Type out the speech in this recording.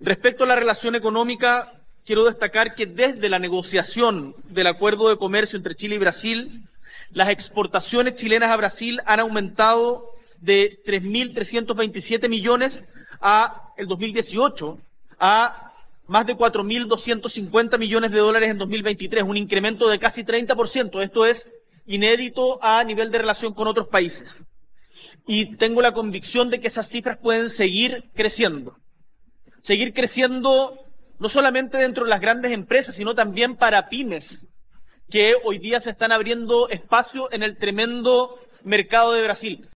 Respecto a la relación económica, quiero destacar que desde la negociación del acuerdo de comercio entre Chile y Brasil, las exportaciones chilenas a Brasil han aumentado de 3.327 millones el 2018 a más de 4.250 millones de dólares en 2023, un incremento de casi 30%. Esto es inédito a nivel de relación con otros países. Y tengo la convicción de que esas cifras pueden seguir creciendo no solamente dentro de las grandes empresas, sino también para pymes, que hoy día se están abriendo espacio en el tremendo mercado de Brasil.